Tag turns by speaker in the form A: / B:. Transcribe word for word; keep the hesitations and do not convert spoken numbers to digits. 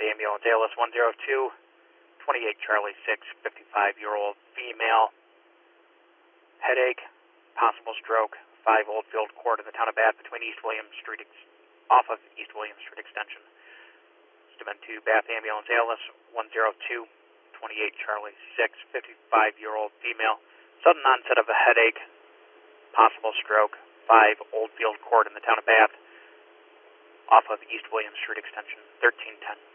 A: ambulance, A L S one zero two, twenty-eight Charlie six, fifty-five-year-old female, headache, possible stroke, five Oldfield Court in the town of Bath between East William Street, ex- off of East William Street Extension. Stimen to Bath ambulance, A L S one zero two, twenty-eight Charlie six, fifty-five-year-old female, sudden onset of a headache, possible stroke, five Oldfield Court in the town of Bath, off of East William Street Extension, thirteen ten.